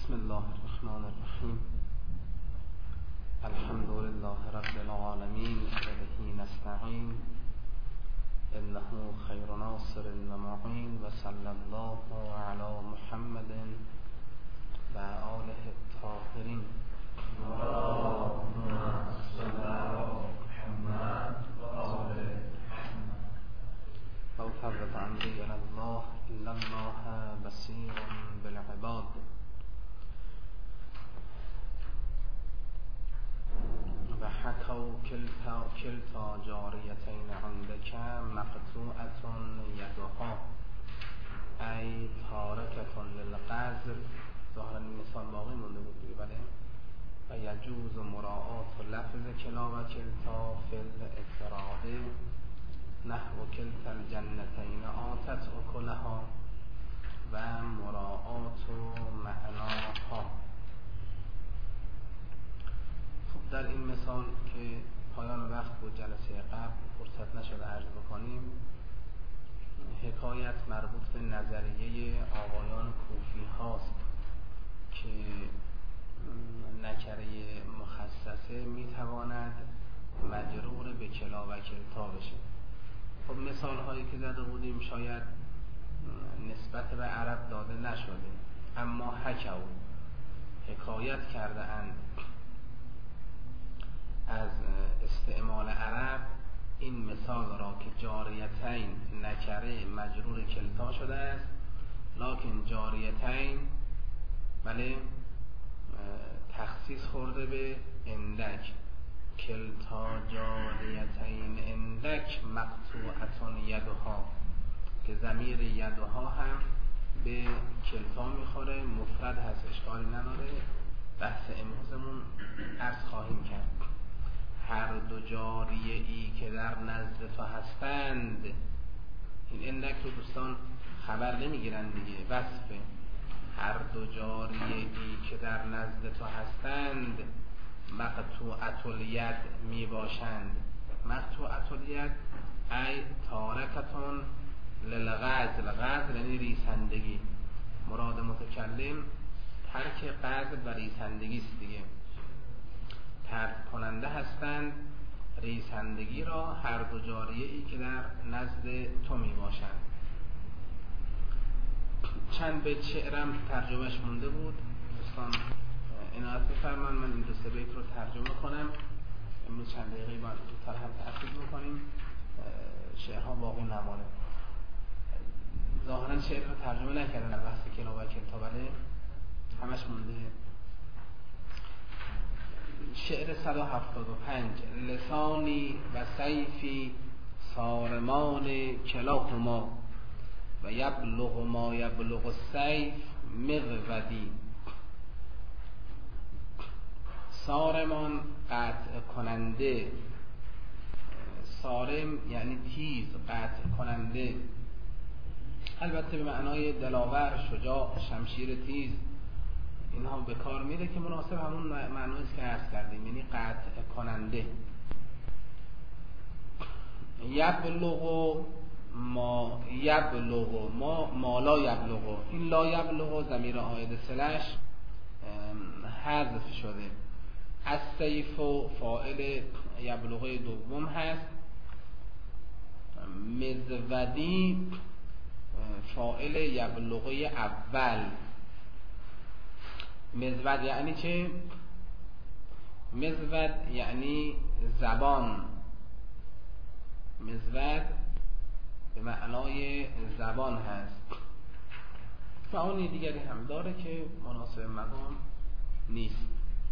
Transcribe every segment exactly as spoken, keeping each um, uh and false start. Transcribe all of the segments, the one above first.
بسم الله الرحمن الرحیم. الحمد لله رب العالمین و به نستعین انه خیر ناصر و معین و صلی الله علی محمد و آله الطاهرین. اللهم صل علی محمد و آل محمد. و فوض امری الی الله الا الله بصیر بالعباد. و حکوا کلتا کلتا جاریتین عندک مقطوعة یدها ای تارکة للغزل. ظاهرا این مثال باقی مونده بود دیگه، بله. و یجوز مراعات لفظ کلا و کلتا فی الافتراض نحو کلتا الجنتین آتت اکلها و مراعات معناها. در این مثال که پایان وقت بود جلسه قبل فرصت نشد عرض بکنیم، حکایت مربوط به نظریه آقایان کوفی هاست که نکره مخصصه میتواند مجرور به کلا و کلتا بشه. خب مثال هایی که زده بودیم شاید نسبت به عرب داده نشده، اما حکوا حکایت کرده اند از استعمال عرب این مثال را که جاریتین نکره مجرور کلتا شده است، لکن جاریتین بله تخصیص خورده به اندک. کلتا جاریتین اندک مقطوعة یدها که ضمیر یدها هم به کلتا میخوره، مفرد هست، اشکالی نداره. بحث امروزمون عرض خواهیم کرد. هر دو جاریه ای که در نزد تو هستند، این اندک رو دوستان خبر نمیگیرن دیگه، وصفه. هر دو جاریه ای که در نزد تو هستند مقطوعة الید می باشند. مقطوعة الید ای تارکتون للغزل. غزل یعنی ریسندگی. مراد متکلم ترک غزل و ریسندگی است دیگه. ترک کننده هستند ریسندگی را هر دو جاریه ای که در نزد تو می باشند. چند بیت شعرم ترجمهش مونده بود، دوستان عنایت بفرمایید من این دو سه بیت رو ترجمه کنم. امروز چند دقیقه بعد زودتر هم تأکید می‌کنیم، شعرها باقی نمانه. ظاهرا شعر رو ترجمه نکردن در بحث کلا و کلتا، بله همش مونده. شعر صد و هفتاد و پنج. لسانی و سیفی صارمان کلاهما و یبلغ ما یبلغ السیف مغودی. صارمان قطع کننده، صارم یعنی تیز، قطع کننده، البته به معنای دلاور، شجاع، شمشیر تیز، اینها به کار میره که مناسب همون معنی است که عرض کردیم، یعنی قطع کننده. یبلغ ما یبلغ ما ما لا یبلغ، این لا یبلغ ضمیر عائد صله‌اش حذف شده. السیف فاعل یبلغ دوم هست. مزودی فاعل یبلغ اول. مزود یعنی چه؟ مزود یعنی زبان. مزود به معنای زبان هست. معانی دیگری هم داره که مناسب مقام نیست.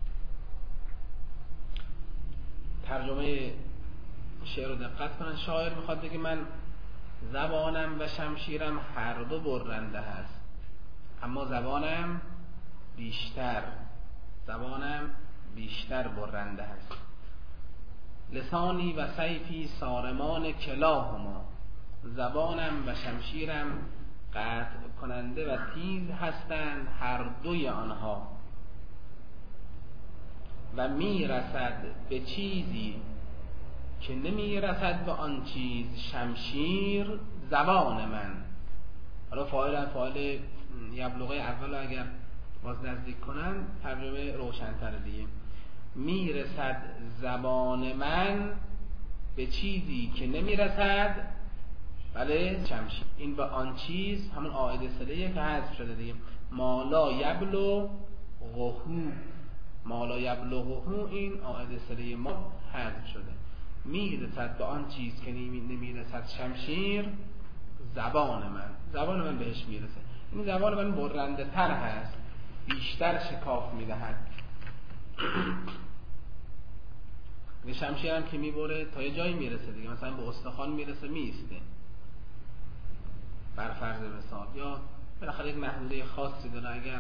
ترجمه شعر رو دقت کنن. شاعر میخواد بگه من زبانم و شمشیرم هر دو برنده هست، اما زبانم بیشتر زبانم بیشتر برنده هست. لسانی و سیفی صارمان کلاهما، زبانم و شمشیرم قطع کننده و تیز هستند هر دوی آنها. و می رسد به چیزی که نمی رسد به آن چیز شمشیر زبان من. حالا فاعل فاعل یبلغه اول اگر باز نزدیک کنن ترجمه روشن‌تر دیگه. میرسد زبان من به چیزی که نمیرسد بله شمشیر. این به آن چیز همون عائد صله‌ایه که حذف شده دیگه. مالا یبلغ غهو، مالا یبلغه، این عائد صله ما حذف شده. میرسد به آن چیز که نمیرسد شمشیر زبان من، زبان من بهش میرسه. این زبان من برنده تر هست، بیشتر شکاف میدهد. شمشیر هم که میبره تا یه جایی میرسه دیگه، مثلا به استخوان میرسه میسته بر فرض مثال، یا بالاخره یک محدوده خاصی داره، اگر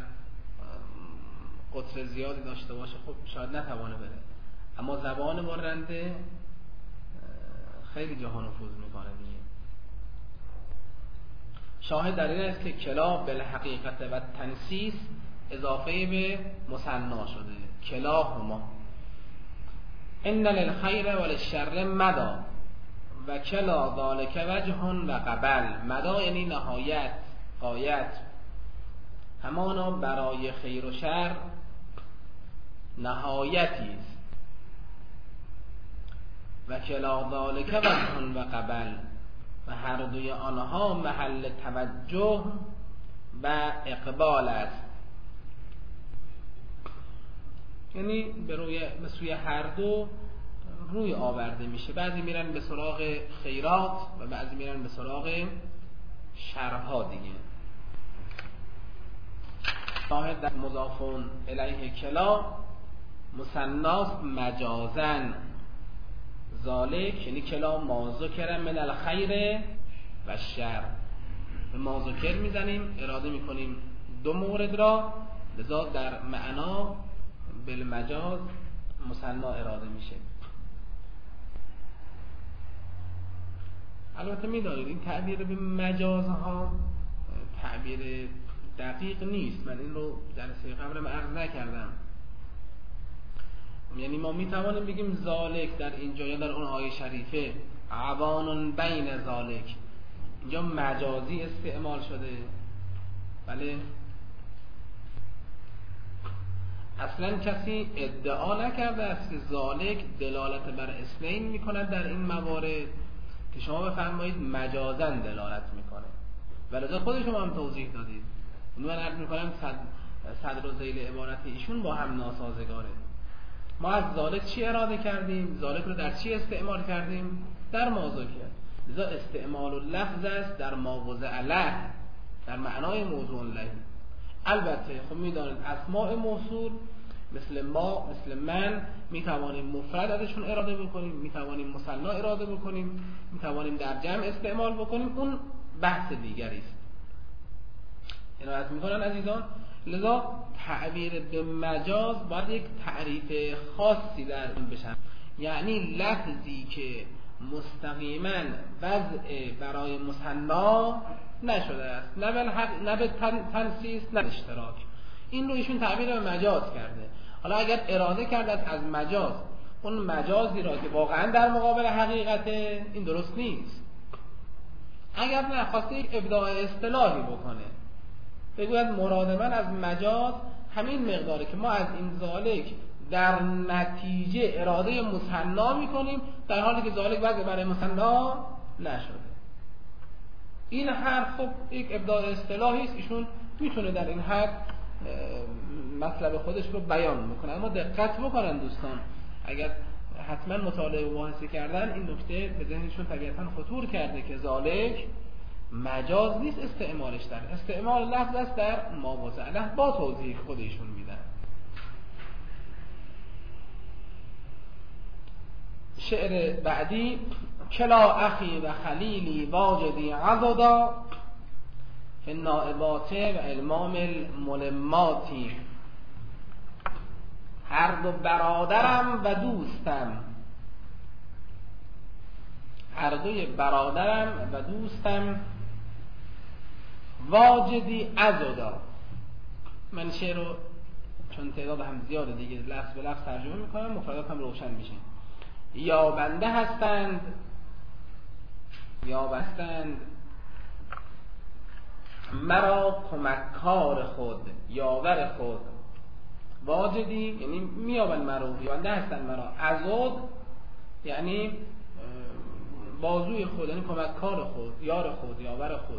قطر زیادی داشته باشه خب شاید نتوانه بره. اما زبان برنده خیلی جاها نفوذ میکنه دیگه. شاهد در این است که کلا بالحقیقت و تنسیس اضافه به مثنا شده. کلاهما ان للخیر وللشر مدا و کلا ذلک وجه و قبل. مدا یعنی نهایت، غایت، همانا برای خیر و شر نهایتی است. و کلا ذلک وجه و قبل، و هر دوی آنها محل توجه و اقبال است. یعنی به روی به سوی هر دو روی آورده میشه. بعضی میرن به سراغ خیرات و بعضی میرن به سراغ شرها دیگه. شاهد در مضافون الیه کلا مثناست مجازن. ذالک یعنی کلا ما ذکر من الخیر و شر. به ما ذکر میزنیم، اراده میکنیم دو مورد را، لذا در معنا بالمجاز مثنا اراده میشه. البته میدانید این تعبیر به مجازها تعبیر دقیق نیست. من این رو جلسه قبلم عرض نکردم. یعنی ما میتوانیم بگیم ذالک در اینجا یا در اون آیه شریفه عوان بین ذالک، اینجا مجازی استعمال شده. بله، اصلا کسی ادعا نکرده است که ذالک دلالت بر اثنین میکند در این موارد که شما بفرمایید مجازن دلالت میکنه، ولذا خود شما هم توضیح دادید. من عرض میکنم صد صدر و ذیل عبارت ایشون با هم ناسازگاره. ما از ذالک چی اراده کردیم؟ ذالک رو در چی استعمال کردیم؟ در ما ذکر. لذا استعمال اللفظ است در ما وضع له، در معنای موضوع له. البته خب میدانید اسماء موصول مثل ما، مثل من، میتوانیم مفرد ازشون اراده بکنیم، میتوانیم مثنا اراده بکنیم، میتوانیم در جمع استعمال بکنیم. اون بحث دیگری است. عنایت میکنن عزیزان. لذا تعبیر به مجاز باید یک تعریف خاصی در اون بشه، یعنی لفظی که مستقیما وضع برای مثنا نشده است، نه به حق، نه به تنسیس، نه به اشتراک. این رو ایشون تعبیر به مجاز کرده. حالا اگر اراده کرده از مجاز اون مجازی را که واقعا در مقابل حقیقت، این درست نیست. اگر نه خواسته یک ابداع اصطلاحی بکنه، بگوید مراد من از مجاز همین مقداره که ما از این ذالک در نتیجه اراده مثنا میکنیم، در حالی که ذالک وضع برای مثنا نشده. این حرف خب یک ابداع اصطلاحی است، ایشون میتونه در این حد مطلب خودش رو بیان میکنه. اما دقت بکنن دوستان، اگر حتما مطالعه و مباحثه کردن، این نکته به ذهنشون طبیعتا خطور کرده که ذالک مجاز نیست استعمالش، در استعمال لفظ است در ما وضع له، با توضیح خودشون میدن. شعر بعدی: کلا اخی و خلیلی واجدی عضدا فی النائبات و المام الملماتی. هر دو برادرم و دوستم، هر دوی برادرم و دوستم واجدی عضدا. من شعر رو چون تعداد هم زیاده دیگه لفظ به لفظ ترجمه میکنم، مفردات هم روشن میشه. یا بنده هستند، یا بستند مرا کمککار خود، یاور خود. واجدی یعنی میابن مرا، یابنده هستن مرا. عضد یعنی بازوی خود، یعنی کمککار خود، یار خود، یاور خود.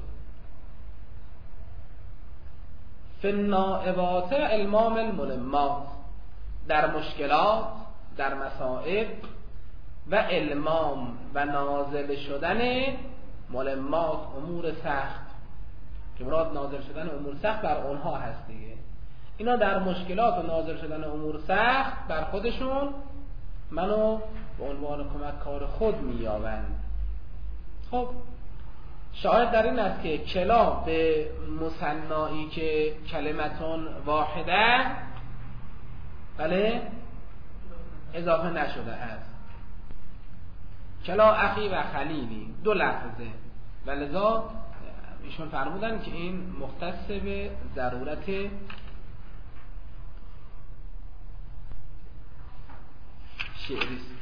فی النائبات المام الملمات، در مشکلات، در مصائب و المام و نازل شدن ملمات، امور سخت، که مراد نازل شدن امور سخت بر اونها هست دیگه. اینا در مشکلات و نازل شدن امور سخت بر خودشون منو به عنوان کمککار خود مییابند. خب شاهد در این است که کلا به مثنایی که کلمتون واحده بله اضافه نشده است. کلا اخی و خلیلی دو لفظه، ولذا ایشون فرمودن که این مختص به ضرورت شعری است.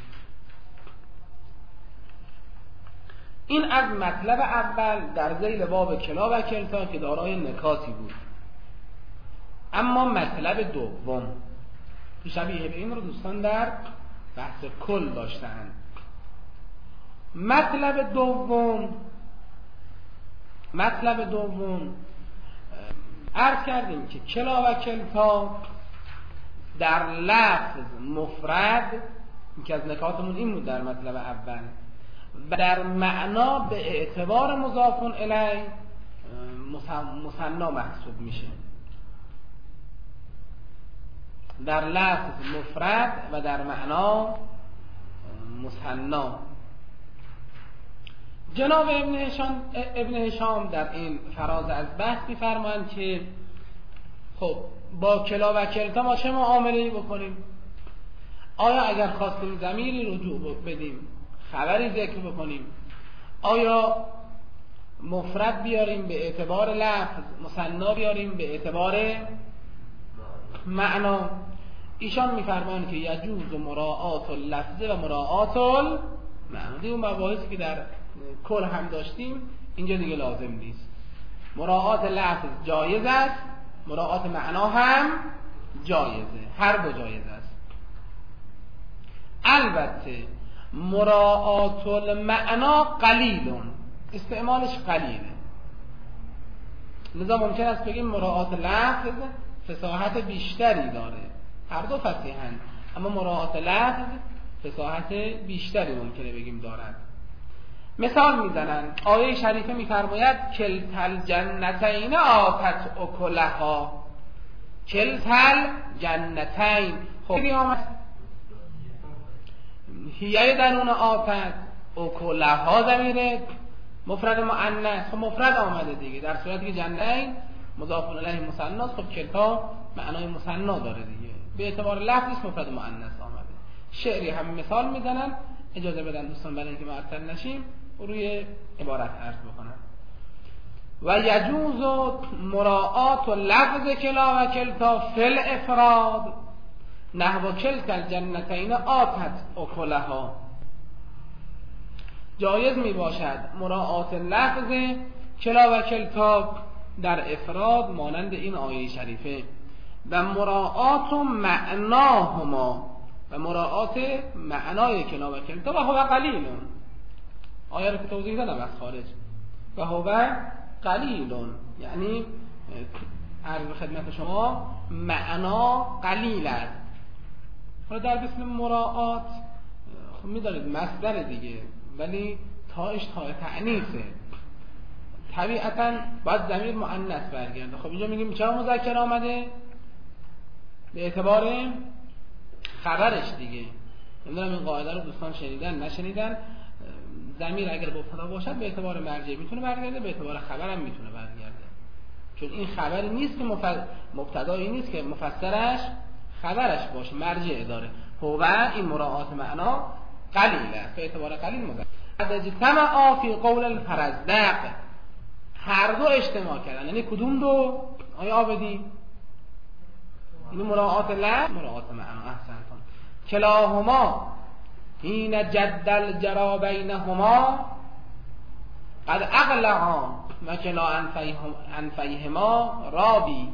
این از مطلب اول در ذیل باب کلا و کلتا که دارای نکاتی بود. اما مطلب دوم که شبیه به این رو دوستان در بحث کل داشتن. مطلب دوم مطلب دوم عرض کردیم که کلا و کلتا در لفظ مفرد، که از نکاتمون این بود در مطلب اول، و در معنا به اعتبار مضاف الیه مثنا محسوب میشه. در لفظ مفرد و در معنا مثنا. جناب ابن هشام ابن هشام در این فراز از بحث می‌فرمایند که خب با کلا و کلتا ما چه معامله‌ای بکنیم؟ آیا اگر خواستیم ضمیری رجوع بدیم، خبری ذکر بکنیم، آیا مفرد بیاریم به اعتبار لفظ، مثنا بیاریم به اعتبار معنا؟ ایشان می‌فرمایند که یجوز مراعات اللفظ و مراعات المعنا. دیگه اون مباحثی که در کل هم داشتیم اینجا دیگه لازم نیست. مراعات لفظ جایز است، مراعات معنا هم جایزه، هر دو جایز است. البته مراعات المعنا قلیلون، استعمالش قلیله، لذا ممکن است بگیم مراعات لفظ فصاحت بیشتری داره. هر دو فصیحن، اما مراعات لفظ فصاحت بیشتری ممکنه بگیم دارد. مثال میزنن، آیه شریفه میفرماید کلتل جنتین آتت اکلها. کلتل جنتین، خب آمد هیه درون آتت، اکلها ضمیر مفرد مؤنث، خب مفرد آمده دیگه، در صورتی که جنتین مضاف الیه مثنا، خب کلتا معنای مثنا داره دیگه، به اعتبار لفظش مفرد مؤنث آمده. شعری هم مثال میزنن، اجازه بدن دوستان برای اینکه معطل نشیم روی عبارت عرض بکنم. و یجوز مراعات لفظ کلا و کلتا فی الافراد نحو کلتا الجنتین آتت اکلها. جایز می باشد مراعات لفظ کلا و کلتا در افراد مانند این آیه شریفه، و مراعات معناهما، و مراعات معنای کلا و کلتا و هو قلیلون. آیه رو که توضیح دادم از خارج، و هو قلیلون یعنی عرض خدمت شما معنا قلیل است. حالا در بسم مراعات خب میدانید مصدر دیگه، ولی تاش تا تعنیسه، طبیعتا باید ضمیر مؤنث برگرده. خب اینجا میگیم چرا مذکر آمده؟ به اعتبار خبرش دیگه. نمیدونم این قاعده رو دوستان شنیدن نشنیدن. ضمیر اگر مبتدا باشد به اعتبار مرجع میتونه برگرده، به اعتبار خبر هم میتونه برگرده، چون این خبری نیست که مبتدایی نیست که مفسرش خبرش باشه، مرجع داره. هو این مراعات معنا قلیله، به اعتبار قلیل مذکر. اجتمع فی قول الفرزدق، هر دو اجتماع کردن، یعنی کدوم دو؟ آیا آبدی؟ این مراعات لفظ، مراعات معنا. احسنتون. کلاهما حین جدل جرا بینهما قد اقلعا و کلا انفیهما رابی.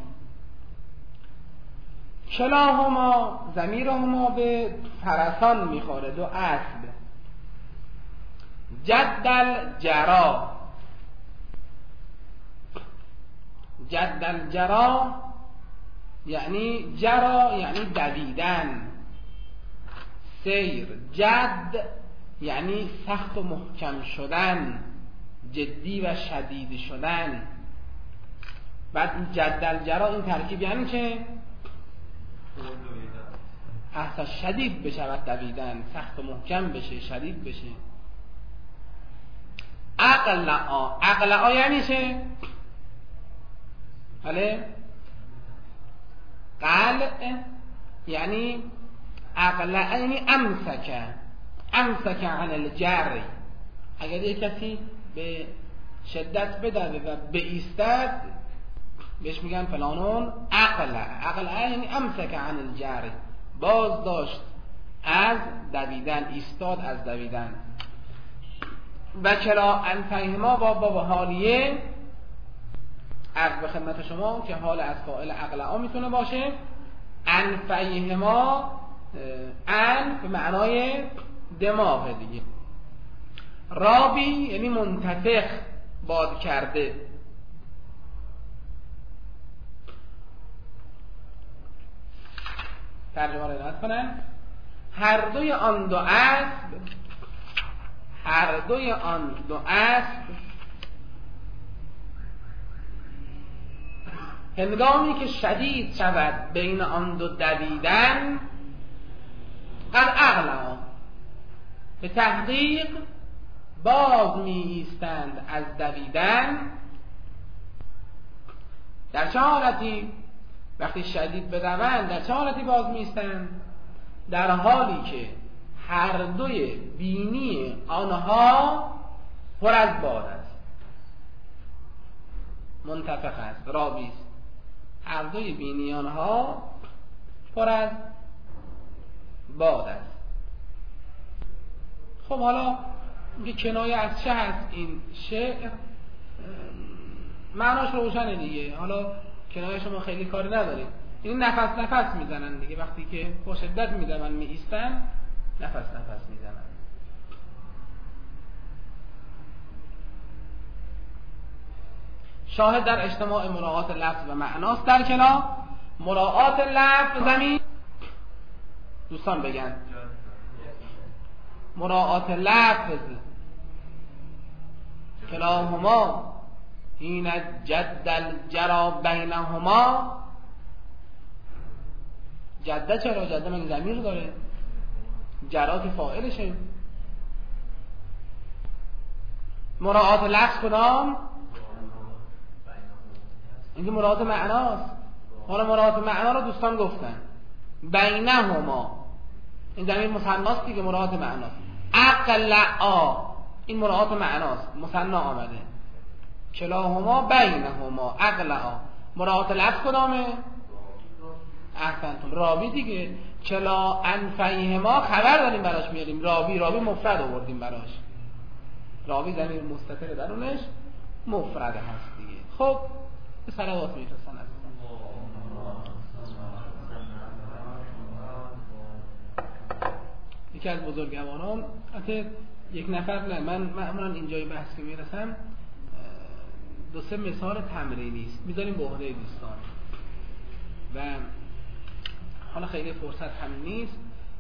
کلاهما ضمیرهما به فرسان میخوره، دو اسب. جدل جرا، جدل جرا یعنی جرا یعنی دویدن، سیر. جد یعنی سخت و محکم شدن، جدی و شدید شدن. بعد این جدل جرا این ترکیب یعنی چه؟ احسا شدید بشود دویدن، سخت و محکم بشه، شدید بشه. اقلعا، اقلعا یعنی چه؟ بله؟ قلع یعنی اقلع یعنی امسک، امسک عن الجری. اگر یک کسی به شدت بدوه و بایستد بهش میگن فلانون اقلع. اقلع یعنی امسک عن الجری، باز داشت از دویدن، ایستاد از دویدن. و کلا انفیهما با با حالیه عرض به خدمت شما که حال از فاعل اقلعا میتونه باشه. انفیهما ان به معنای دماغ دیگه. رابی یعنی منتفخ، باد کرده. ترجمه رو عنایت کنن. هر دوی آن دو اسب، هر دوی آن دو اسب هنگامی که شدید شود بین آن دو دویدن، قد اغلقا، به تحقیق باز می ایستند از دویدن. در چه حالتی؟ وقتی شدید بدوند در چه حالتی باز می ایستند؟ در حالی که هر دوی بینی آنها پر از باد است، منتفخ است، رابی است. هر دوی بینی آنها پر از باد است. خب حالا یه کنایه از چه هست این شعر؟ معناش روشنه دیگه. حالا کنایه شما خیلی کاری ندارید. این نفس نفس میزنن دیگه، وقتی که با شدت میدون می ایستن نفس نفس میزنن. شاهد در اجتماع مراعات لفظ و معناست در کلا. مراعات لفظ زمین دوستان بگن مراعات لفظ کلاهما حین جدل جرا بینهما. جده چرا؟ جده مگه ضمیر داره؟ جرا که فاعلشه. مراعات لفظ کدام؟ اینکه مراعات معناست. حالا مراعات معنا رو دوستان گفتن بینهما، این ضمیر مثناست دیگه، مراعات معناست. اقلعا این مراعات معناست، مثنا آمده. کلاهما بینهما اقلعا. مراعات لفظ کدامه؟ احسنتم، رابی دیگه. کلا انفیهما خبر داریم براش میاریم، رابی رابی مفرد آوردیم براش. رابی ضمیر مستتر درونش مفرد هست دیگه. خب به صلوات میفرستن از یکی از بزرگواران، حتی یک نفر نه، من معمولا اینجای بحث که میرسم دو سه مثال تمرینی است میذاریم به عهده دوستان و حالا خیلی فرصت هم نیست،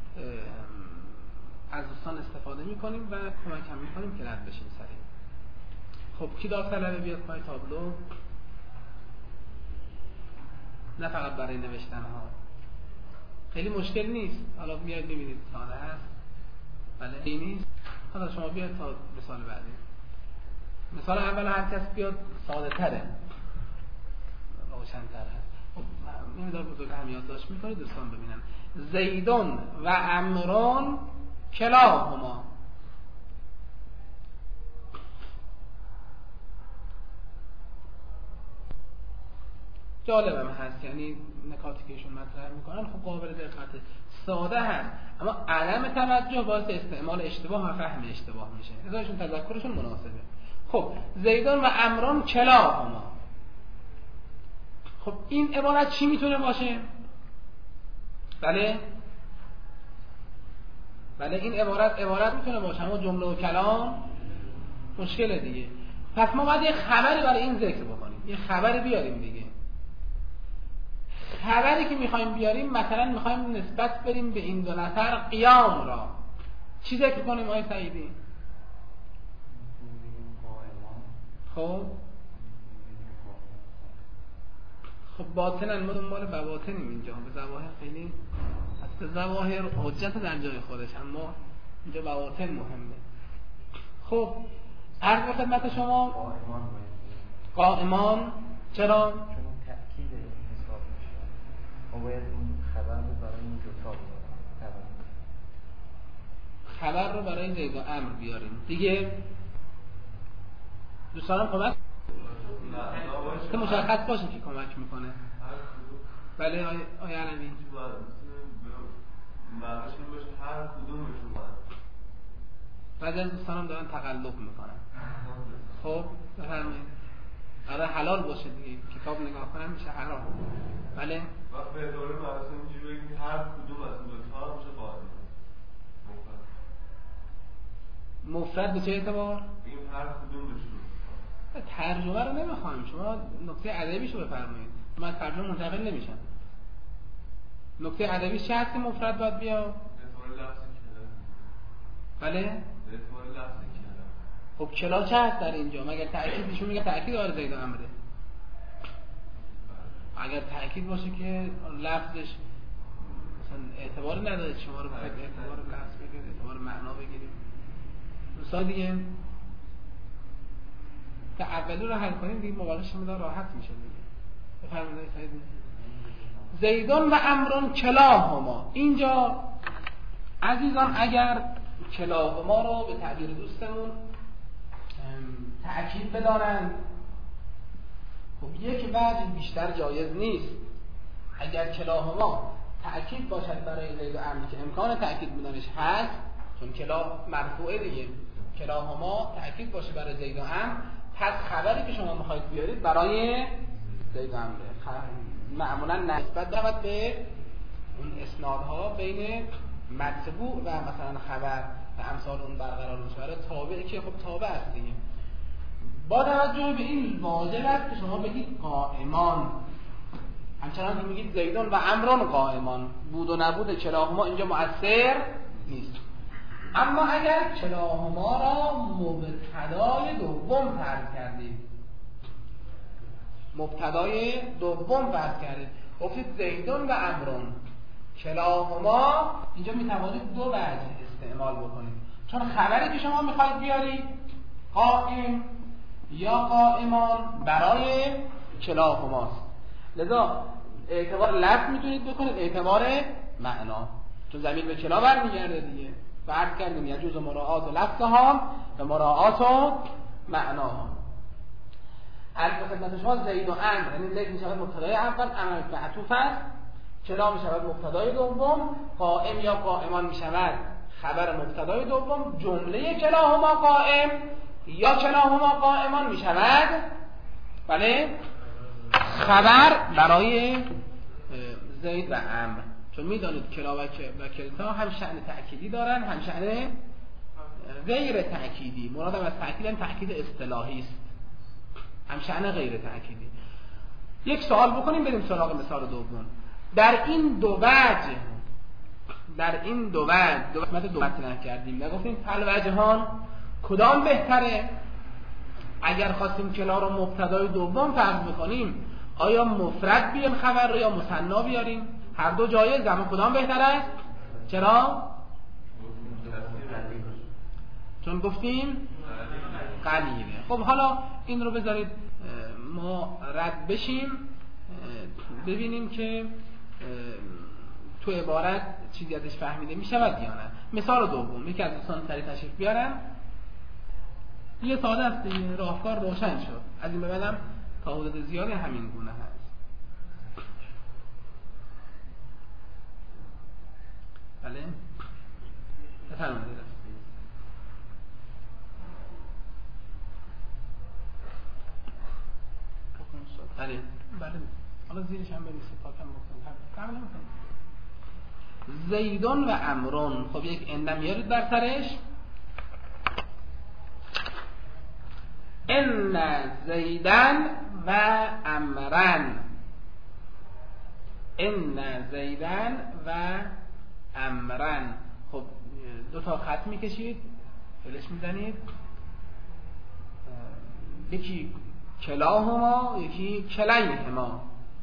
از دوستان استفاده میکنیم و کمک هم میکنیم که رد بشیم سریع. خب کی داوطلبه بیاد پای تابلو؟ نه فقط برای نوشتن ها، خیلی مشکل نیست. حالا بیاید ببینید ساده هست. بله این نیست. حالا شما بیاید تا مثال بعدی. مثال اول هر کس بیاد ساده تره، روشن تر هست. خب نمیدار بزرگ هم یادداشت میکنه دوستان ببینن. زیدون و عمرون کلاهما. جالب هم هست، یعنی نکاتی که ایشون مطرح میکنن خب قابل دقت، ساده هست، اما عدم توجه باعث استعمال اشتباه و فهم اشتباه میشه. ازایشون تذکرشون مناسبه. خب زیدان و عمران کلاهما. خب این عبارت چی میتونه باشه؟ بله بله این عبارت عبارت میتونه باشه، اما جمله و کلام مشکله دیگه. پس ما باید یه خبری برای این ذکر بکنیم، یه خبری بیاریم دیگه. خبری که میخوایم بیاریم مثلا میخوایم نسبت بریم به این دو نفر قیام را، چی ذکر کنیم آقای سعیدی؟ خب خب باطنن، ما دنبال بواطنیم اینجا، به ظواهر خیلی به ظواهر حجت در جای خودش، اما اینجا بواطن مهمه. خب عرض به خدمت شما قائمان قائمان چرا؟ چون تأکید حساب میشه، ما باید این خبر رو برای این دوتا بیاریم، خبر رو برای زید و عمرو بیاریم دیگه. دوستانم کمک که مشخص باشه که کمک میکنه. بله آیا آیا علمی معنیش این باشه هر کدومشون باید. بعضی از دوستانم دارن تقلب میکنن. خب بفرمایید. آره حلال باشه دیگه، کتاب نگاه کنم میشه حرام. بله وقت به اعتبار مراسم اینجوری بگیم که هر کدوم از اون دو تا میشه قائم. مفرد به چه اعتبار؟ بگیم هر کدومشون. ترجمه رو نمیخوایم، شما نکته ادبیشو بفرمایید. من ترجمه منتقل نمیشم. نکته ادبی چه هست که مفرد باید بیا؟ اعتبار لفظ کلا. بله؟ اعتبار لفظ کلا. خب کلا چه هست در اینجا؟ مگر تأکید ایشون میگه تأکید داره زید و عمره. اگر تأکید باشه که لفظش مثلا اعتبار نداره، شما رو بخواید اعتبار لفظ بگیرید، اعتبار معنا بگیرید. دوستان دیگه تا اولی رو حل کنیم دیگه مباحث مدار راحت میشه دیگه. بفرمایید سعید. زیدان و عمران کلاهما. اینجا عزیزان اگر کلاهما رو به تعبیر دوستمون تأکید بدارن، خب یک وجه بیشتر جایز نیست. اگر کلاهما تأکید باشد برای زید و عمرو که امکان تأکید بودنش هست، چون کلا مرفوعه دیگه، کلاهما تأکید باشه برای زید و عمرو، پس خبری که شما میخواید بیارید برای زید و عمرو معمولا نسبت دارد به اون اسنادها بین مطبوع و مثلا خبر و امثال اون برقرار میشه، تابعی که خب تابع است دیگه. با توجه به این واجب است که شما بگید قائمان، همچنان که میگید زیدان و عمران قائمان، بود و نبود کلاهما اینجا مؤثر نیست. اما اگر کلاهما را مبتدای دوم فرض کردید، مبتدای دوم فرض کردید گفتید زیدان و عمران کلاهما، اینجا میتوانید دو وجه استعمال بکنید، چون خبری که شما میخواید بیارید قائم یا قائمان برای کلاهماست، لذا اعتبار لفظ میتونید بکنید، اعتبار معنا، چون ضمیر به کلا برمیگرده دیگه. فرض کردیم یجوز مراعات و لفظها و مراعات و معناها. عرض به خدمت شما زید و عمرو، یعنی زید میشود مبتدای اول، عمرو معطوف است، کلا میشود مبتدای دوم، قائم یا قائمان میشود خبر مبتدای دوم، جمله کلاهما قائم یا کلاهما قائمان میشود بله خبر برای زید و عمرو، چون میدانید کلا و کلتا هم شأن تأکیدی دارن هم شأن غیر تأکیدی. مرادم از تأکید هم تأکید اصطلاحی است، هم شأن غیر تأکیدی. یک سوال بکنیم بریم سراغ مثال دوم. در این دو وجه در این دو وجه دو وجه دو مطرح کردیم، نگفتیم فالوجهان کدام بهتره؟ اگر خواستیم کلا رو مبتدای دوم فرض بکنیم، آیا مفرد بیاریم خبر رو یا مثنا بیاریم؟ هر دو جایز، اما کدام بهتر است؟ چرا؟ چون گفتیم قلیله. خب حالا این رو بذارید ما رد بشیم، ببینیم که تو عبارت چیزی ازش فهمیده می شود یا نه. مثال دوم، یکی از دوستان سریع تشریف بیارم. یه ساده است دیگه، راهکار روشن شد. از این به بعدم تا حدود زیادی همین گونه هست. بله بفرمایید. زیرش هم بنویسید پاکم بکنید کامل نمی‌کنید. زیدون و عمرون. خب یک ان میارید بر سرش. ان زیدن و عمرن. ان زیدن و عمرن. خب دو تا خط میکشید، فلش میزنید، یکی کلاهما یکی کلیهما.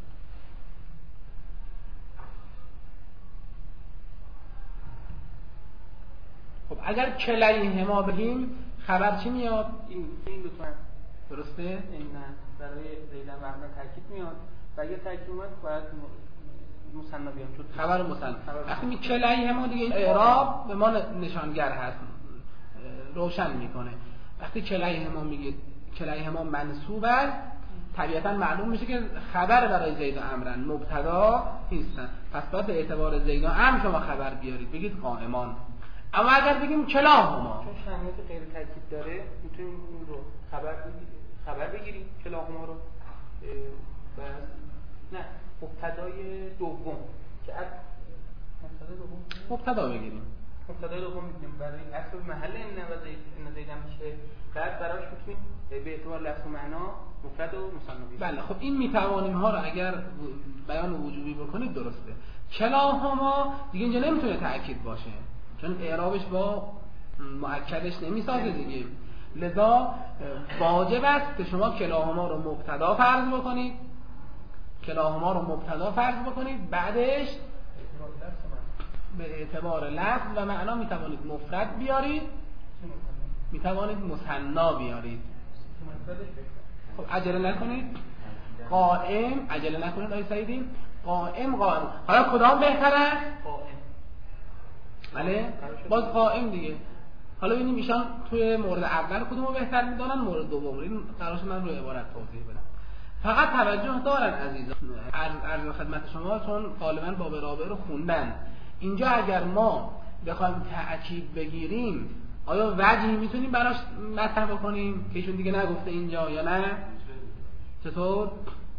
خب اگر کلیهما بگیم خبر چی میاد؟ این این دو تا درسته؟ این نه برای زیدن و عمرن تاکید میاد و اگه تاکید اومد باید مثنا بیام چون خبر مثنا. وقتی می کلیهما دیگه اعراب به ما نشانگر هست، روشن میکنه. وقتی کلیهما میگه کلیهما منصوب است، طبیعتا معلوم میشه که خبر برای زید و عمرن مبتدا نیستن. پس باید به اعتبار زید و عمرن شما خبر بیارید، بگید قائمان. اما اگر بگیم کلاهما، چون شامل غیر تاکید داره، میتونیم این رو خبر بگیریم، خبر بگیریم کلاهما رو و نه مبتدای دوم که از مبتدا دوم مبتدا بگیریم. مبتدا دوم میگیم برای اصل محل ان و زید ان زیدن میشه، بعد براش میتونیم به اعتبار لفظ و معنا مفرد و مثنا بگیریم. بله خب این میتوانیم ها رو اگر بیان وجوبی بکنید درسته. کلاهما دیگه اینجا نمیتونه تأکید باشه چون اعرابش با مؤکدش نمیسازه دیگه. لذا واجب است که شما کلاهما رو مبتدا فرض بکنید، کلاهما رو مبتدا فرض بکنید، بعدش به اعتبار لفظ و معنا میتوانید مفرد بیارید، میتوانید مثنا بیارید. خب عجله نکنید. قائم، عجله نکنید آقای سعیدی. قائم قائم. حالا کدام بهتره؟ قائم. بله باز قائم دیگه. حالا ببینیم ایشان توی مورد اول کدومو بهتر میدونن، مورد دوم. این قرارش من روی عبارت توضیح بدم. فقط توجه دارن عزیزان، عرض خدمت شما، چون غالبا باب رابع رو خوندن. اینجا اگر ما بخوایم تأکید بگیریم، آیا وجهی میتونیم براش مطرح بکنیم که ایشون دیگه نگفته اینجا یا نه؟ چطور؟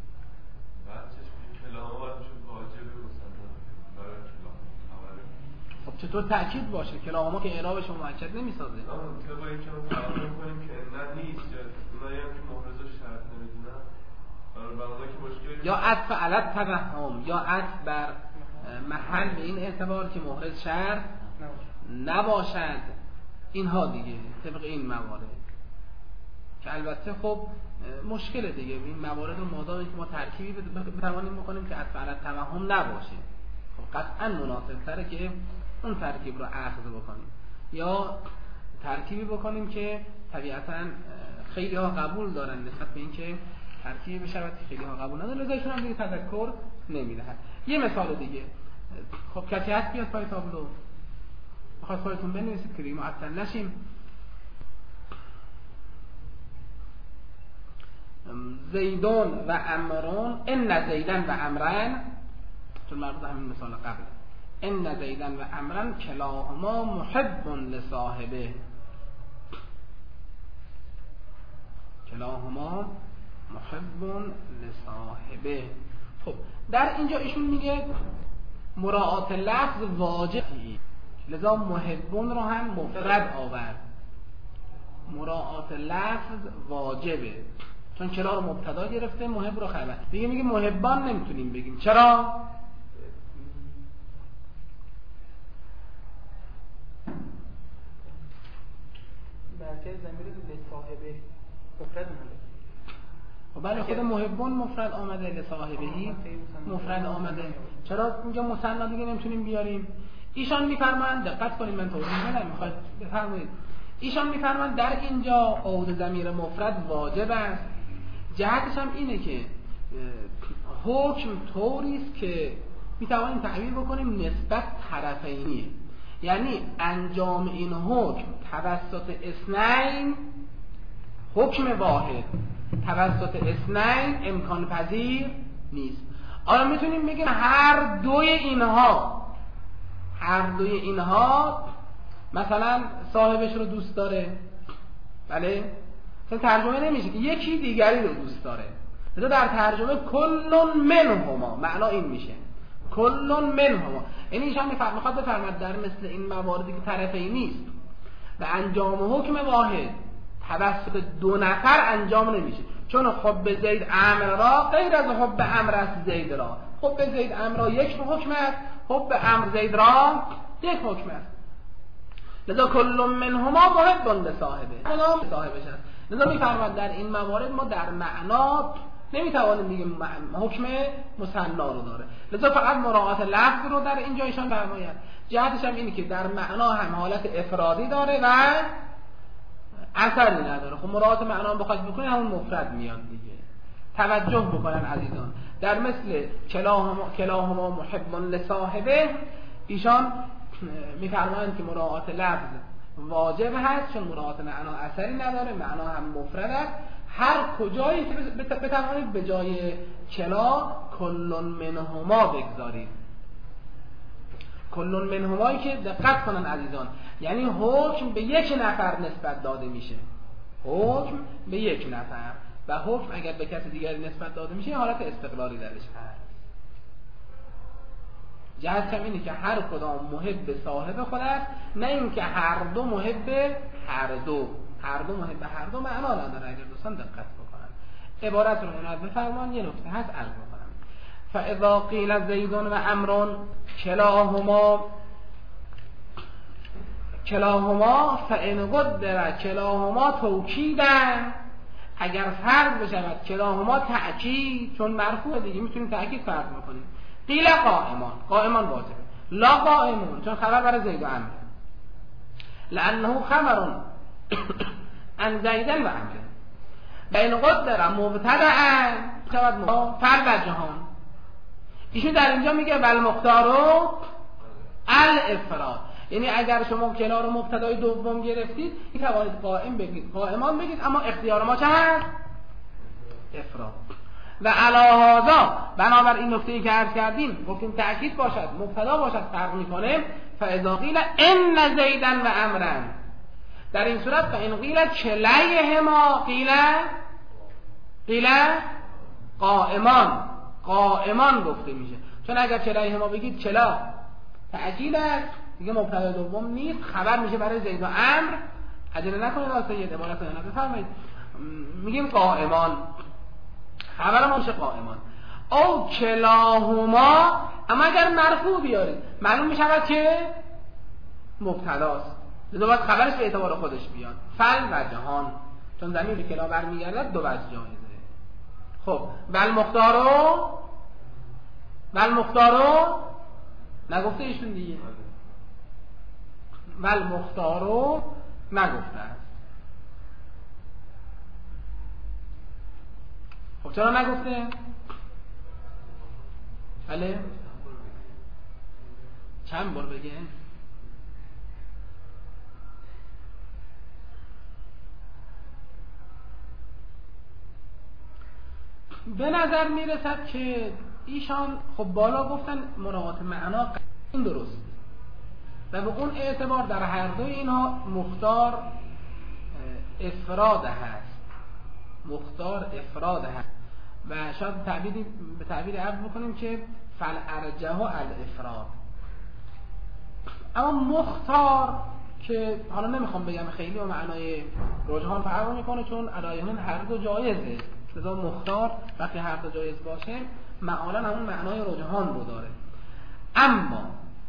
خب چطور تأکید باشه؟ کلاهما که اعرابش مؤکد نمیسازه. طبق اینکه ما تعامل کنیم که نه نیست یا اونایی هم که محرزش شرط نمیدونن، برای که مشکلی یا عطف علت توهم یا عطف بر محل به این اعتبار که محرز شرط نباشد، اینها دیگه طبق این موارد که البته خب مشکل دیگه. این موارد رو مادامی که ما ترکیبی بتوانیم بکنیم که عطف علت توهم نباشه، خب قطعا مناسب تره که اون ترکیب رو اخذ بکنیم یا ترکیبی بکنیم که طبیعتا خیلی ها قبول دارن نسبت به این که ترکیبی بشود که خیلی ها قبول ندارن، لذا ایشون هم دیگه تذکر نمیدهد. یه مثال دیگه. خب کسی هست بیاد پای تابلو بخواید خودتون بنویسید که دیگه معطل نشیم. زیدون و عمرون. ان زیدن و عمرن، چون مربوط همین مثال قبل. ان زیدن و عمرن کلاهما محب لصاحبه. کلاهما محب لصاحبه. خب در اینجا ایشون میگه مراعات لفظ واجبی، لذا محبون رو هم مفرد آورد. مراعات لفظ واجبه چون کلا رو مبتدا گرفته، محب رو خبر. دیگه میگه محبان نمیتونیم بگیم. چرا؟ مرکز ضمیر لصاحبه مفرد اومده. خب بله خود محبون مفرد آمده، لصاحبهی مفرد آمده. چرا اینجا مثنا دیگه نمیتونیم بیاریم؟ ایشان میفرمایند، دقت کنید من توضیح بدم، میخواد بفرمایید. ایشان میفرمایند در اینجا عود ضمیر مفرد واجب است. جهتش هم اینه که حکم طوری است که میتوانیم تعبیر بکنیم نسبت طرفینیه، یعنی انجام این حکم توسط اثنین حکم واحد، توسط اثنین امکان پذیر نیست. آیا میتونیم بگیم هر دوی اینها هر دوی اینها مثلا صاحبش رو دوست داره؟ بله؟ چون ترجمه نمیشه که یکی دیگری رو دوست داره. لذا در ترجمه کل منهما معنا این میشه، کل منهما، یعنی ایشان میخواد بفرماید در مثل این مواردی که طرفی نیست و انجام حکم واحد توسط دو نفر انجام نمیشه، چون حب زید امر را غیر از حب امر است زید را. حب زید امر را یک حکم است، حب امر زید را یک حکم است. لذا کل منهما محب لصاحبه، کدام صاحبش است. لذا میفرماید در این موارد ما در معنا نمیتوانیم بگیم حکم مثنا رو داره، لذا فقط مراعات لفظ رو در اینجا ایشان فرماید. جهتش هم اینه که در معنا هم حالت افرادی داره و اثری نداره. خب مراعات معنا هم بخواید بکنید همون مفرد میاد دیگه. توجه بکنن عزیزان، در مثل کلاهما کلاهما محب لصاحبه ایشان میفرمایند که مراعات لفظ واجب هست، چون مراعات معنا اثری نداره، معنا هم مفرد است. هر کجایی که بتوانید به جای کلا کل منهما بگذارید، کل منهمایی که دقت کنن عزیزان، یعنی حکم به یک نفر نسبت داده میشه، حکم به یک نفر، و حکم اگر به کسی دیگری نسبت داده میشه حالت استقلالی درش هست. جهت کم اینه که هر کدام محب صاحب خود است، نه اینکه هر دو محب هر دو، هر دو محب هر دو معنا نداره. اگر دوستان دقت بکنن عبارت رو عنایت بفرمان، یه نکته هست عرض می‌کنم. فاذا قیل زید و عمرو کلاهما کلاهما فان قدر کلاهما توکیدا، اگر فرض بشود کلاهما تأکید، چون مرفوع دیگه میتونیم تأکید فرض بکنیم. قیل قائمان، قائمان واجبه، لا قائمون، چون خبر برای زید و عمرو، لانه خبر عن زید و عمرو. و این قدر مبتدأ شود فرد جهان. ایشون در اینجا میگه والمختارو الافراد، یعنی اگر شما کنار مبتدای دوم گرفتید میتوانید قائم بگید، قائمان بگید، اما اختیار ما چه هست؟ افراد. و علی هذا، بنابر این نکته‌ای که عرض کردیم گفتیم تأکید باشد مبتدا باشد فرق میکنه. فاذا قیل ان زیدا و عمرا، در این صورت فان قیل کلیهما قیل قیل قائمان، قائمان گفته میشه، چون اگر کلیهما بگید کلا تأکید است دیگه مبتدا دوم نیست، خبر میشه برای زید و عمرو. عجله نکنید واسه یه عبارت رو بفرمایید، میگیم قائمان، خبر ما میشه قائمان. او کلاهما، اما اگر مرفوع بیارید معلوم میشود که مبتداست، لذا باید خبرش به اعتبار خودش بیاد. فل و جهان، چون زمین به کلا برمیگردد دو وجه جایزه. خب والمختارو، والمختارو نگفته ایشون دیگه، والمختارو نگفته است. خب چرا نگفته؟ بله چند بار بگه؟ به نظر میرسد که ایشان خب بالا گفتن مراعات معنا، این درست و به اون اعتبار در هر دو اینها مختار افراد هست، مختار افراد هست و شاید تعبیری به تعبیر عرض بکنیم که فالارجح الافراد. اما مختار که حالا نمیخوام بگم خیلی و معنای رجحان فرق میکنه، چون علایهن هر دو جایزه، لذا مختار وقتی هر دو جایز باشه معالا همون معنای رجحان رو داره. اما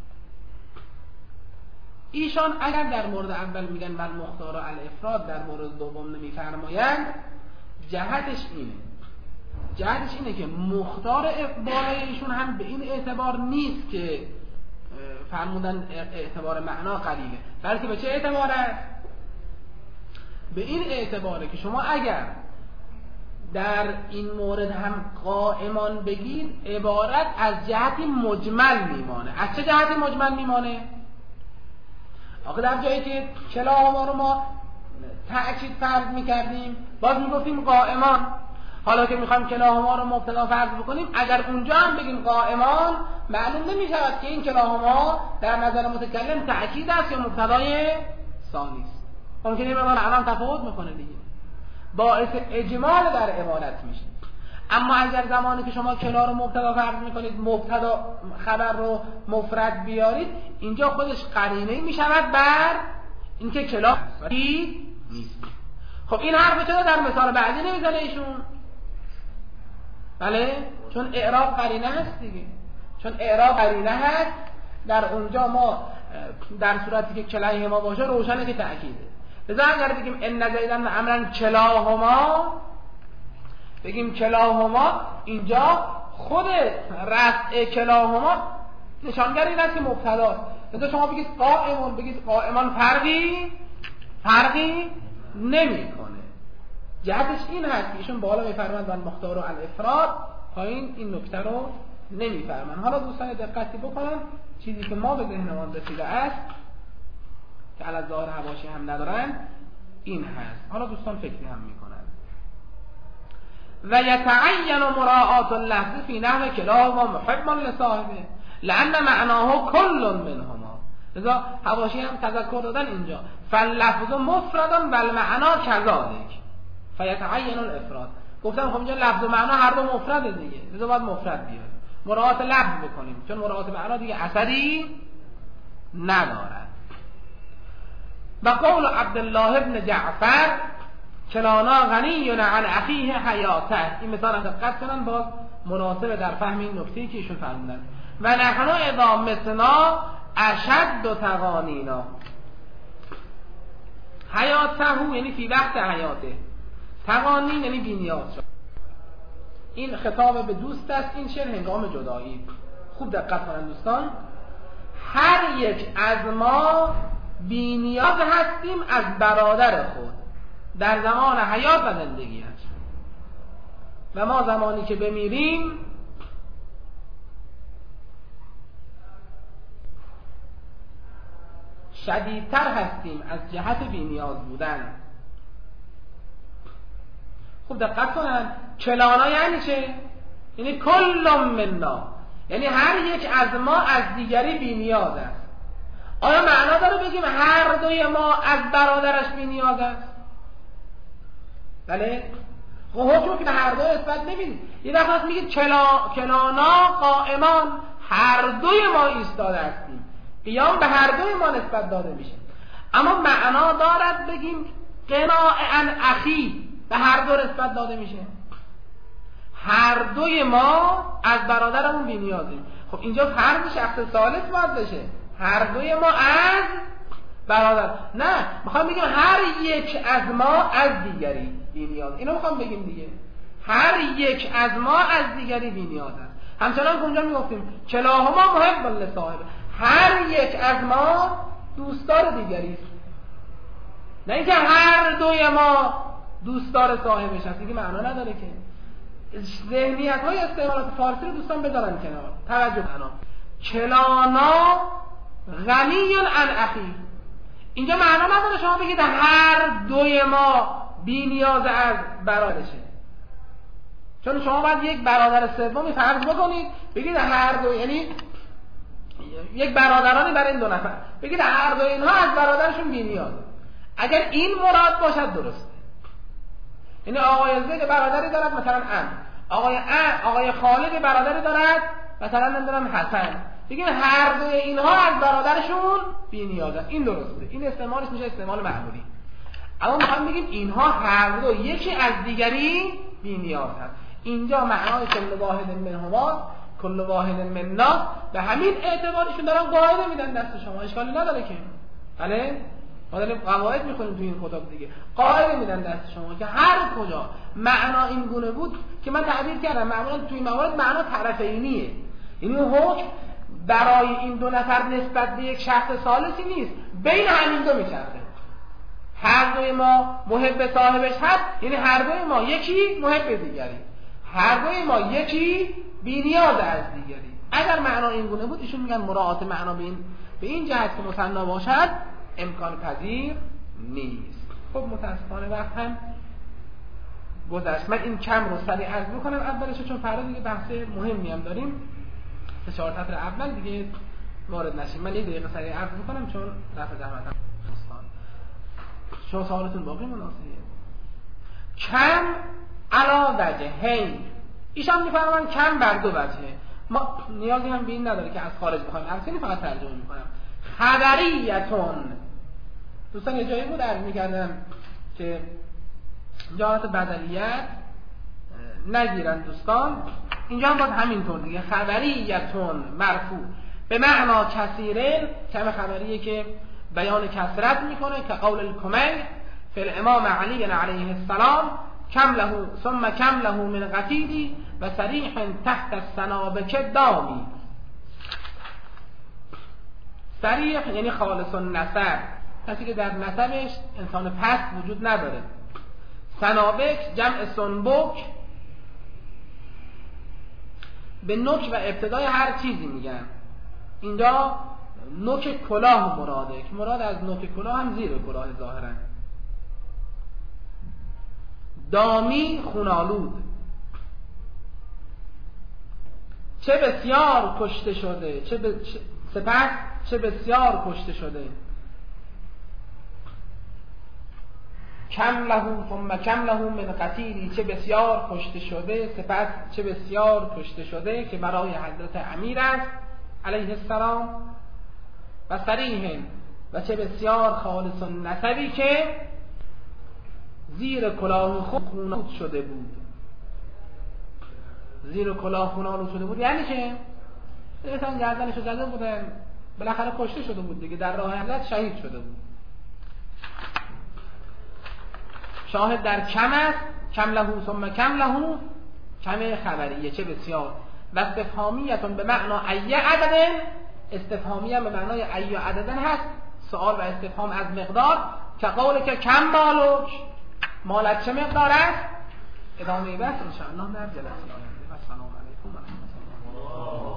ایشان اگر در مورد اول میگن بل مختار و الافراد، در مورد دوم نمیفرمایند، جهتش اینه جهتش اینه که مختار بالای ایشون هم به این اعتبار نیست که فرمودن اعتبار معنا قلیله، بلکه به چه اعتباره؟ به این اعتباره که شما اگر در این مورد هم قائمان بگید عبارت از جهتی مجمل میمانه. از چه جهتی مجمل میمانه؟ آخه در جایی که کلاهما رو ما تأکید فرض میکردیم باز میگفتیم قائمان، حالا که میخوایم کلاهما رو مبتدا فرض بکنیم اگر اونجا هم بگیم قائمان معلوم نمیشود که این کلاهما در نظر متکلم تأکید است یا مبتدای ثانی است. ممکنه به معنا تفاوت میکنه دیگه، باعث اجمال در عبارت میشه. اما اگر زمانی که شما کلا رو مبتدا فرض میکنید مبتدا خبر رو مفرد بیارید اینجا خودش قرینه میشود بر اینکه کلا نیست. خب این حرف چرا در مثال بعدی نمیزنه ایشون؟ بله چون اعراب قرینه هست دیگه، چون اعراب قرینه هست در اونجا ما در صورتی که کلاه ما باشه روشنه که تأکیده. لذا اگر بگیم ان زیدن و عمرا کلاهما، بگیم کلاهما، اینجا خود رفع کلاهما نشانگر این است که مبتداست. لذا شما بگید قائمون، بگید قائمان فرقی فرقی نمیکنه. جهتش این هست که ایشون بالا میفرمند و مختار و الافراد، پایین این نکته رو نمیفرمند. حالا دوستان دقتی بکنن، چیزی که ما به ذهنمان رسیده است که علی ظاهر حواشی هم ندارن این هست. حالا دوستان فکری هم میکنن. و یتعین مراعات اللفظ فی نحو کلاهما محب لصاحبه لان معناه کل منهما. لذا حواشی هم تذکر دادن اینجا فاللفظ مفرد و المعنا کذالک فیتعین الافراد. گفتم خب اینجا لفظ و معنا هر دو مفرده دیگه، لذا باید مفرد بیاد، مراعات لفظ بکنیم، چون مراعات معنا دیگه اثری ندارد. و قول عبدالله ابن جعفر کلانا غنی عن اخیه حیاته، این مثال دقت کنن باز مناسب در فهم این نکته که ایشون فرمودن. و نحن اذا مثنا اشد تغانینا. حیاته یعنی فی وقت حیاته، تغانین یعنی بینیاز شد. این خطاب به دوست است، این شعر هنگام جدایی. خوب دقت کنن دوستان، هر یک از ما بینیاز هستیم از برادر خود در زمان حیات و زندگیش، و ما زمانی که بمیریم شدیدتر هستیم از جهت بینیاز بودن. خوب دقت کنن، کلانا یعنی چه؟ یعنی کل منا، یعنی هر یک از ما از دیگری بینیاز است. آیا معنا داره بگیم هر دوی ما از برادرش بینیاز است؟ بله؟ خب حکم که به هر دو نسبت نمیدید. یه دفعه میگید کلا... کلانا قائمان، هر دوی ما ایستاده هستیم، قیام به هر دوی ما نسبت داده میشه. اما معنا دارد بگیم قناعن اخی، به هر دو نسبت داده میشه، هر دوی ما از برادرمون بی‌نیازیم. خب اینجا فرض شخص ثالث باید بشه، هر دوی ما از برادر. نه، میخوام بگیم هر یک از ما از دیگری بی‌نیاز. اینو میخوام بگیم دیگه، هر یک از ما از دیگری بی‌نیاز است. همچنان که اونجا میگفتیم کلاهما محب لصاحب، هر یک از ما دوستدار دیگری است، نه اینکه هر دوی ما دوستدار صاحبش هست. دیگه معنا نداره که. ذهنیت های استعمالات فارسی رو دوستان بذارن کنار، توجه کنن. کلانا غنی عن اخی، اینجا معنا نداره شما بگید هر دوی ما بی نیاز از برادرشه، چون شما باید یک برادر سومی فرض بکنید بگید هر دو، یعنی یک برادرانی برای این دو نفر بگید هر دو اینها از برادرشون بی نیازه. اگر این مراد باشد درسته، یعنی آقای زید برادری دارد مثلا ام، آقای ام آقای خالد برادری دارد مثلا نمیدونم حسن، بگیم هر دوی اینها از برادرشون بی نیازه. این درسته، این استعمالش میشه استعمال معمولی. اما میخوام بگیم اینها هر دو یکی از دیگری بی نیاز هست. اینجا معنای کل واحد منهما کل واحد منا، به همین اعتبارشون دارن قاعده میدن دست شما، اشکالی نداره که. بله ما داریم قواعد میخونیم توی این کتاب دیگه، قاعده میدن دست شما که هر کجا معنا این گونه بود که من تعبیر کردم، معمولا توی موارد معنا طرفینیه، یعنی حکم برای این دو نفر نسبت به یک شخص ثالثی نیست، بین همین دو میچرخه. هر دوی ما محب صاحبش هست، یعنی هر دوی ما یکی محب دیگری، هر دوی ما یکی بی‌نیاز از دیگری. اگر معنا این گونه بود ایشون میگن مراعات معنا به این به این جهت که مثنا باشد امکان پذیر نیست. خب متاسفانه وقت هم گذشت. من این کم رو سریع عرض میکنم اولش، چون فردا دیگه بحث مهمی هم داریم، سه چهار سطر اول دیگه وارد نشیم. من یه دقیقه سریع عرض میکنم چون رفع زحمتم دوستان. شما سوالتون باقی مناسبه. کم علا وجهین، ایشان میفرمان کم بر دو وجهه. ما نیازی هم به این نداره که از خارج بخوایم عرض کنیم، فقط ترجمه میکنم. خبریتون، دوستان یه جایی بود عرض میکردم که جهات بدلیت نگیرن دوستان، اینجا هم باید همینطور دیگه. خبریتون مرفوع به معنا کثیره، کم خبریه که بیان کثرت میکنه، که قول الکمیل فی الامام علی علیه السلام کم له ثم کم له من قتیلی و صریح تحت السنابک دامی. صریح یعنی خالص النسب، کسی که در نسبش انسان پست وجود نداره. سنابک جمع سنبک، به نوک و ابتدای هر چیزی میگن. اینجا نوک کلاه مراده، که مراد از نوک کلاه هم زیر کلاه ظاهرا. دامی خونالود، چه بسیار کشته شده، چه ب... سپس چه بسیار کشته شده. کم له ثم کم له من قتیلی، چه بسیار کشته شده، سپس چه بسیار کشته شده، که برای حضرت امیر است علیه السلام. و صریح و چه بسیار خالص النسبی که زیر کلاه خود خونالود شده بود. زیر کلاه خونالود شده بود یعنی که مثلا گردنشو زده بودن، بالاخره کشته شده بود دیگه، در راه حضرت شهید شده بود. شاهد در کم است، کم لهو ثم کم لهو، کم خبریه چه بسیار. و استفهامیتون به معنا ای عددن، استفهامیه به معنای ای عددن هست، سوال و استفهام از مقدار، که قوله که کم مالک، مالت چه مقدار است. ادامه بحث انشاءالله در جلسه آینده. و السلام علیکم و رحمت الله.